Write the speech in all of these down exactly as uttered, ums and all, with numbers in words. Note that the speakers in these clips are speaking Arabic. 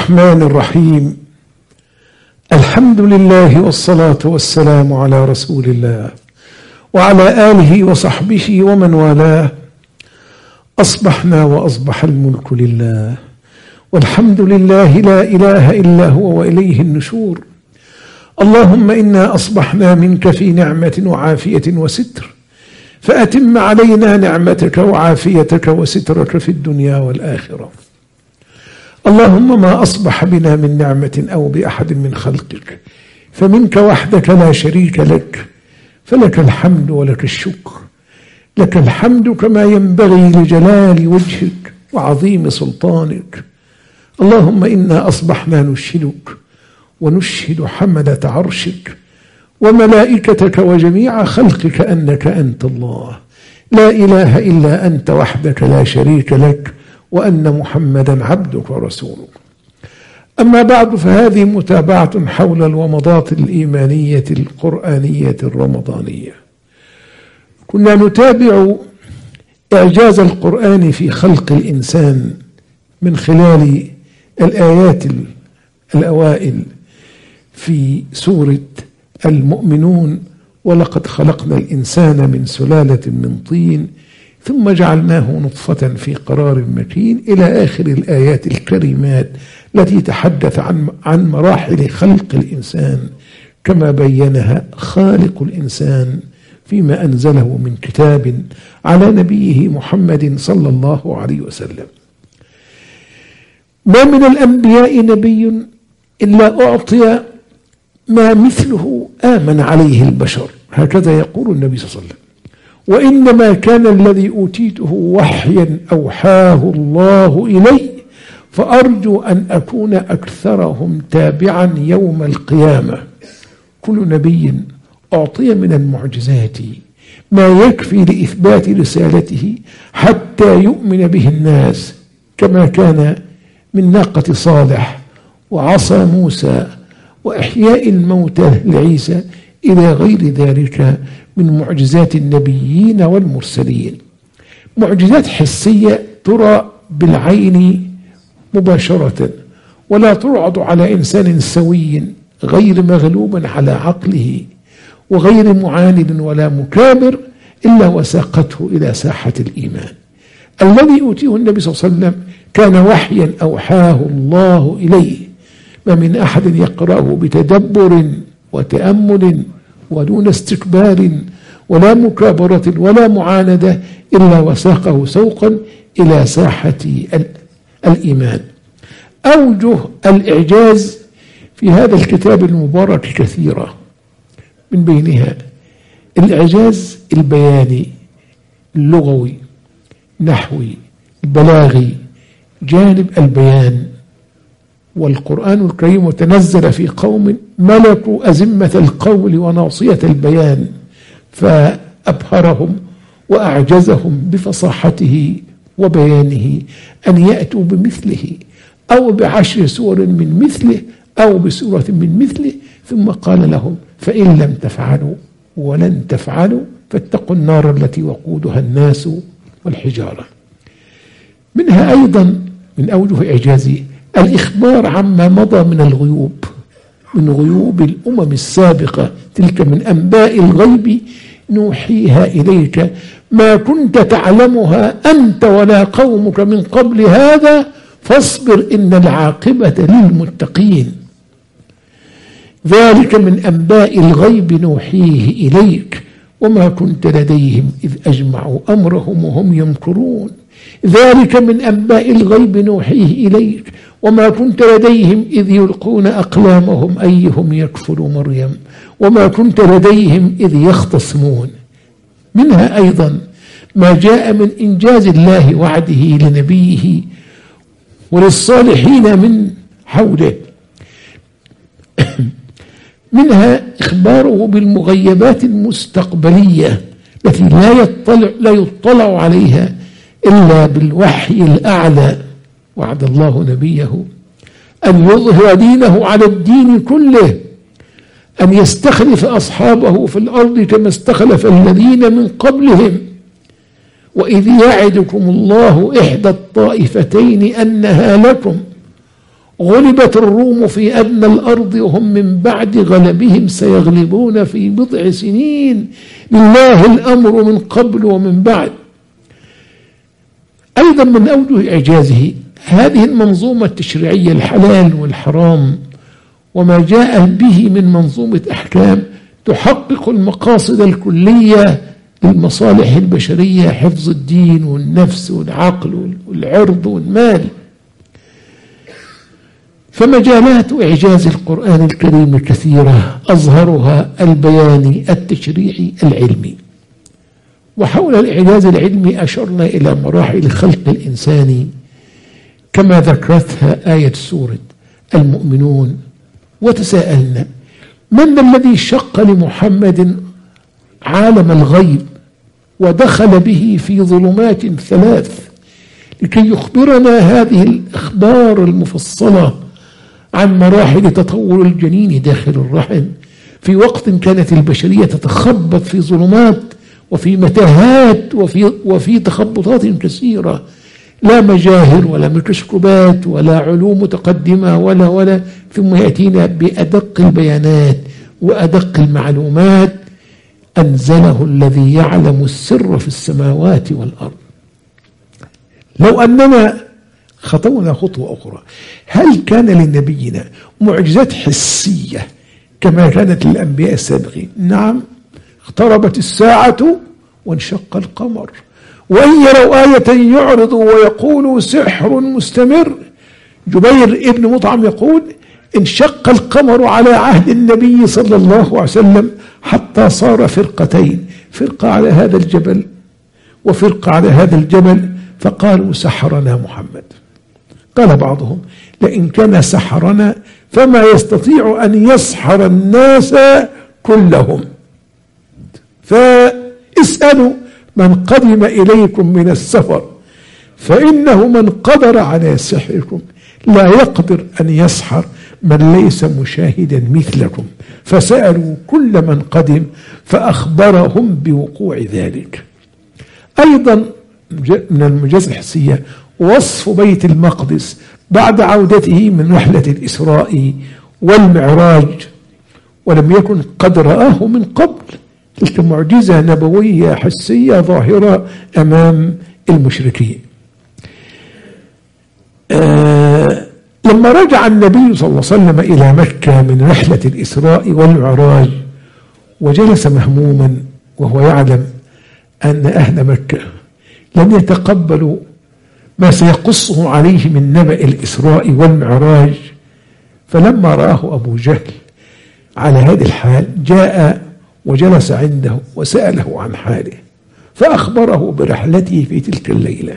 الرحمن الرحيم. الحمد لله والصلاة والسلام على رسول الله وعلى آله وصحبه ومن والاه. أصبحنا وأصبح الملك لله، والحمد لله لا إله إلا هو وإليه النشور. اللهم إنا أصبحنا منك في نعمة وعافية وستر، فأتم علينا نعمتك وعافيتك وسترك في الدنيا والآخرة. اللهم ما أصبح بنا من نعمة أو بأحد من خلقك فمنك وحدك لا شريك لك، فلك الحمد ولك الشكر. لك الحمد كما ينبغي لجلال وجهك وعظيم سلطانك. اللهم إنا أصبحنا نشهدك ونشهد حملة عرشك وملائكتك وجميع خلقك أنك أنت الله، لا إله إلا أنت وحدك لا شريك لك، وأن محمدا عبدك ورسولك. أما بعد، فهذه متابعة حول الومضات الإيمانية القرآنية الرمضانية. كنا نتابع إعجاز القرآن في خلق الإنسان من خلال الآيات الأوائل في سورة المؤمنون: ولقد خلقنا الإنسان من سلالة من طين ثم جعلناه نطفة في قرار مكين، إلى آخر الآيات الكريمات التي تحدث عن عن مراحل خلق الإنسان كما بينها خالق الإنسان فيما أنزله من كتاب على نبيه محمد صلى الله عليه وسلم. ما من الأنبياء نبي إلا أعطي ما مثله آمن عليه البشر، هكذا يقول النبي صلى الله عليه وسلم. وإنما كان الذي أوتيته وحيا أوحاه الله إلي، فأرجو أن أكون أكثرهم تابعا يوم القيامة. كل نبي أعطي من المعجزات ما يكفي لإثبات رسالته حتى يؤمن به الناس، كما كان من ناقة صالح وعصا موسى وإحياء الموتى لعيسى إلى غير ذلك من معجزات النبيين والمرسلين. معجزات حسية ترى بالعين مباشرة، ولا تعرض على إنسان سوي غير مغلوب على عقله وغير معاند ولا مكابر إلا وساقته إلى ساحة الإيمان. الذي أوتيه النبي صلى الله عليه وسلم كان وحيا أوحاه الله إليه، ما من أحد يقرأه بتدبر وتأمل ودون استكبار ولا مكابرة ولا معاندة إلا وساقه سوقا إلى ساحة الإيمان. أوجه الإعجاز في هذا الكتاب المبارك كثيرة، من بينها الإعجاز البياني اللغوي نحوي البلاغي، جانب البيان. والقرآن الكريم تنزل في قوم ملكوا أزمة القول وناصية البيان، فأبهرهم وأعجزهم بفصاحته وبيانه أن يأتوا بمثله أو بعشر سور من مثله أو بسورة من مثله، ثم قال لهم: فإن لم تفعلوا ولن تفعلوا فاتقوا النار التي وقودها الناس والحجارة. منها أيضا من أوجه إعجازه الإخبار عما مضى من الغيوب، من غيوب الأمم السابقة، تلك من أنباء الغيب نوحيها إليك ما كنت تعلمها أنت ولا قومك من قبل هذا فاصبر إن العاقبة للمتقين. ذلك من أنباء الغيب نوحيه إليك وما كنت لديهم إذ أجمعوا أمرهم وهم يمكرون. ذلك من أنباء الغيب نوحيه إليك وما كنت لديهم إذ يلقون أقلامهم أيهم يكفل مريم وما كنت لديهم إذ يختصمون. منها أيضا ما جاء من إنجاز الله وعده لنبيه وللصالحين من حوله. منها إخباره بالمغيبات المستقبلية التي لا يطلع, لا يطلع عليها إلا بالوحي الأعلى. وعد الله نبيه أن يظهر دينه على الدين كله، أن يستخلف أصحابه في الأرض كما استخلف الذين من قبلهم. وإذ يعدكم الله إحدى الطائفتين أنها لكم غلبت الروم في أدنى الأرض وهم من بعد غلبهم سيغلبون في بضع سنين، لله الأمر من قبل ومن بعد. أيضا من أوجه إعجازه هذه المنظومة التشريعية، الحلال والحرام وما جاء به من منظومة أحكام تحقق المقاصد الكلية للمصالح البشرية، حفظ الدين والنفس والعقل والعرض والمال. فمجالات إعجاز القرآن الكريم كثيرة، أظهرها البياني التشريعي العلمي. وحول الإعجاز العلمي أشرنا إلى مراحل خلق الإنسان كما ذكرتها آية سورة المؤمنون، وتساءلنا: من الذي شق لمحمد عالم الغيب ودخل به في ظلمات ثلاث لكي يخبرنا هذه الأخبار المفصلة عن مراحل تطور الجنين داخل الرحم في وقت كانت البشرية تتخبط في ظلمات وفي متاهات وفي, وفي تخبطات كثيرة، لا مجاهر ولا ميكروسكوبات ولا علوم متقدمة ولا ولا ثم يأتينا بأدق البيانات وأدق المعلومات. أنزله الذي يعلم السر في السماوات والأرض. لو أننا خطونا خطوة أخرى، هل كان لنبينا معجزات حسية كما كانت للأنبياء السابقين؟ نعم، اقتربت الساعة وانشق القمر، وإن يروا آية يعرضوا ويقولوا سحر مستمر. جبير ابن مطعم يقول: انشق القمر على عهد النبي صلى الله عليه وسلم حتى صار فرقتين، فرقة على هذا الجبل وفرقة على هذا الجبل، فقالوا سحرنا محمد. قال بعضهم: لئن كان سحرنا فما يستطيع أن يسحر الناس كلهم، فاسألوا من قدم إليكم من السفر فإنه من قدر على سحركم لا يقدر أن يسحر من ليس مشاهدا مثلكم. فسألوا كل من قدم فأخبرهم بوقوع ذلك. أيضا من المعجزات الحسية وصف بيت المقدس بعد عودته من رحلة الإسراء والمعراج، ولم يكن قد رآه من قبل. تلك معجزة نبوية حسية ظاهرة أمام المشركين. آه لما رجع النبي صلى الله عليه وسلم إلى مكة من رحلة الإسراء والمعراج وجلس مهموما وهو يعلم أن أهل مكة لم يتقبلوا ما سيقصه عليه من نبأ الإسراء والمعراج، فلما رآه أبو جهل على هذه الحال جاء وجلس عنده وسأله عن حاله، فأخبره برحلته في تلك الليلة،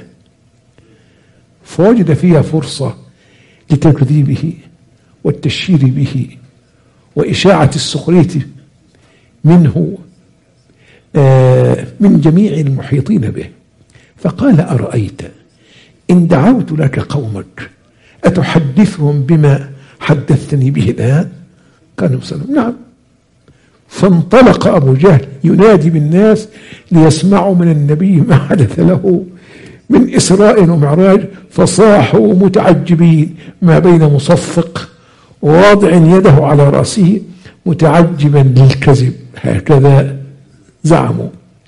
فوجد فيها فرصة لتكذيبه والتشهير به وإشاعة السخرية منه من جميع المحيطين به. فقال: أرأيت إن دعوت لك قومك أتحدثهم بما حدثتني به الآن؟ قال: نعم. فانطلق أبو جهل ينادي بالناس ليسمعوا من النبي ما حدث له من إسراء ومعراج، فصاحوا متعجبين ما بين مصفق وواضع يده على رأسه متعجبا للكذب، هكذا زعموا.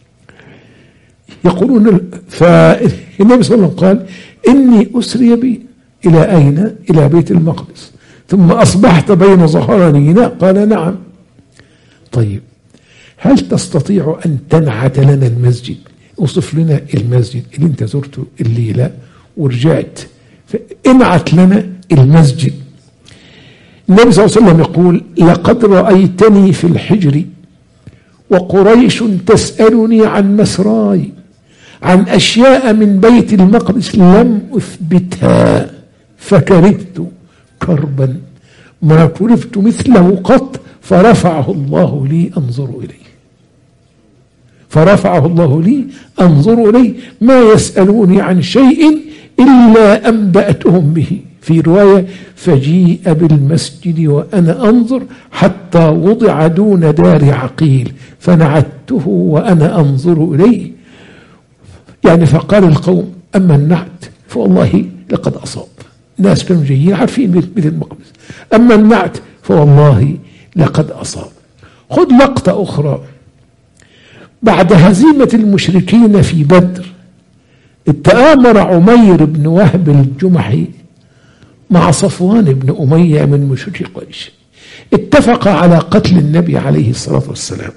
يقولون فالنبي صلى الله عليه وسلم قال: إني أسري بي. إلى أين؟ إلى بيت المقدس، ثم أصبحت بين ظهرانينا. قال: نعم. طيب، هل تستطيع أن تنعت لنا المسجد؟ اوصف لنا المسجد اللي انت زرته الليلة ورجعت، فانعت لنا المسجد. النبي صلى الله عليه وسلم يقول: لقد رأيتني في الحجر وقريش تسألني عن مسراي، عن أشياء من بيت المقدس لم أثبتها، فكربت كربا ما كربت مثله قط، فرفعه الله لي أنظر إليه. فرفعه الله لي أنظر إليه، ما يسألوني عن شيء إلا أنبأتهم به. في رواية: فجيء بالمسجد وأنا أنظر حتى وضع دون دار عقيل فنعته وأنا أنظر إليه. يعني فقال القوم: أما النعت فوالله لقد أصاب. ناس كانوا جايين عارفين بيت المقدس. أما النعت فوالله لقد أصاب. خذ لقطة أخرى. بعد هزيمة المشركين في بدر تآمر عمير بن وهب الجمحي مع صفوان بن أمية من مشركي قريش، اتفق على قتل النبي عليه الصلاة والسلام.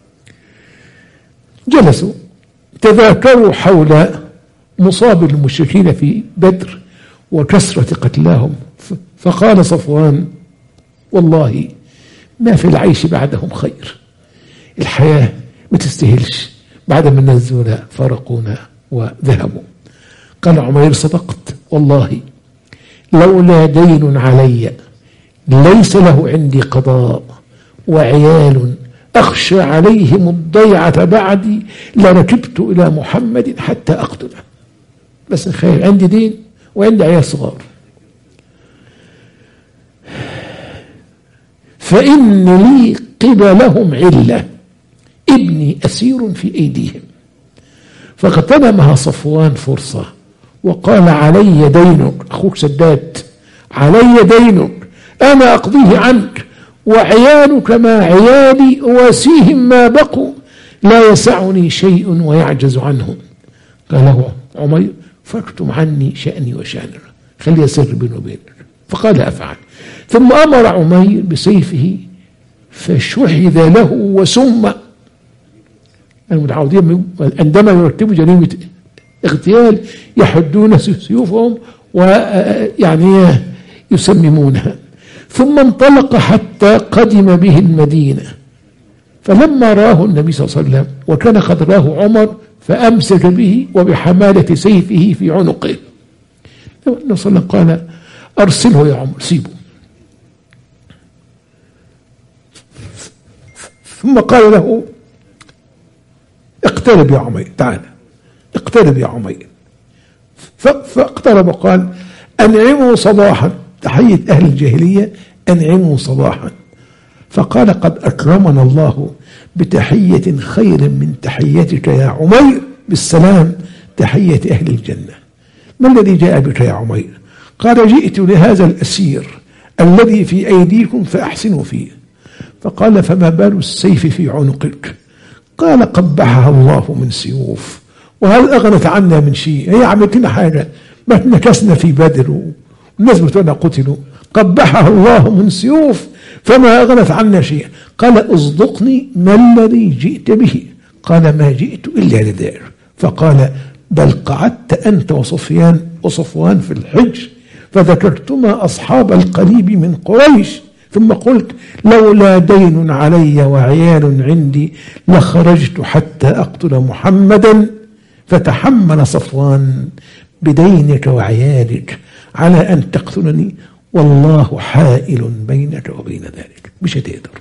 جلسوا تذاكروا حول مصاب المشركين في بدر وكثرة قتلاهم، فقال صفوان والله ما في العيش بعدهم خير، الحياة ما تستهلش بعد ما نزلوا فارقونا وذهبوا. قال عمير صدقت والله لولا دين علي ليس له عندي قضاء وعيال أخشى عليهم الضيعة بعدي لركبت إلى محمد حتى أقتله، بس خير عندي دين وعندي عيال صغار. فإن لي قبلهم علة، ابني أسير في أيديهم. فاغتنمها صفوان فرصة وقال علي دينك، أخوك سداد علي دينك أنا أقضيه عنك، وعيالك ما عيالي أواسيهم ما بقوا، لا يسعني شيء ويعجز عنهم. قال له عمير فاكتم عني شأني وشأنك، خلي يسر بيني وبينك. فقال أفعل. ثم أمر عمير بسيفه فشحذ له وسم. المتعودين عندما يرتبوا جريمة اغتيال يحدون سيوفهم ويعني يسممونها. ثم انطلق حتى قدم به المدينة، فلما راه النبي صلى الله عليه وسلم وكان قد راه عمر فأمسك به وبحمالة سيفه في عنقه. النبي صلى الله عليه وسلم قال أرسله يا عمر، سيبه. ثم قال له اقترب يا عمير، تعال اقترب يا عمير. فاقترب وقال أنعموا صباحا، تحية أهل الجاهلية أنعموا صباحا. فقال قد أكرمنا الله بتحية خير من تحيتك يا عمير بالسلام، تحية أهل الجنة. ما الذي جاء بك يا عمير؟ قال جئت لهذا الأسير الذي في أيديكم فأحسنوا فيه. فقال فما بال السيف في عنقك؟ قال قبحها الله من سيوف، وهل أغنت عنا من شيء؟ هي عملت لنا حاجة؟ ما نكسنا في بدر والناس بتوعنا قتلوا، قبحها الله من سيوف فما أغنت عنا شيء. قال اصدقني ما الذي جئت به؟ قال ما جئت إلا لذلك. فقال بل قعدت أنت وصفيان وصفوان في الحج فذكرتما أصحاب القليب من قريش، ثم قلت لولا دين علي وعيال عندي لخرجت حتى أقتل محمدا، فتحمل صفوان بدينك وعيالك على أن تقتلني، والله حائل بينك وبين ذلك. مش هتقدر،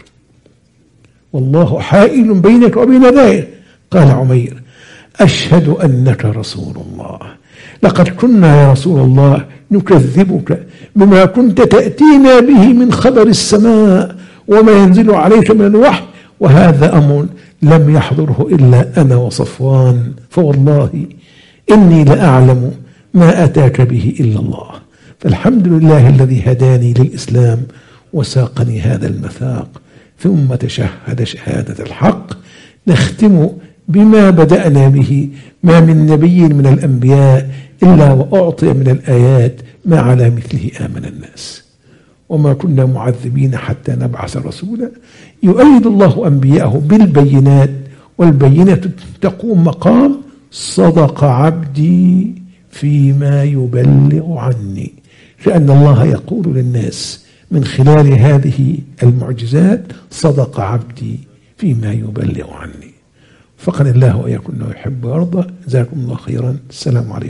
والله حائل بينك وبين ذلك. قال عمير أشهد أنك رسول الله، لقد كنا يا رسول الله نكذبك بما كنت تأتينا به من خبر السماء وما ينزل عليك من الوحي، وهذا أمر لم يحضره إلا أنا وصفوان، فوالله إني لأعلم ما أتاك به إلا الله. فالحمد لله الذي هداني للإسلام وساقني هذا المثاق. ثم تشهد شهادة الحق. نختم بما بدأنا به، ما من نبي من الأنبياء إلا وأعطي من الآيات ما على مثله آمن الناس، وما كنا معذبين حتى نبعث رسولا. يؤيد الله أنبياءه بالبينات، والبينة تقوم مقام صدق عبدي فيما يبلغ عني، لأن الله يقول للناس من خلال هذه المعجزات صدق عبدي فيما يبلغ عني. فقد الله وإياكم يحب ويرضى. جزاكم الله خيرا. السلام عليكم.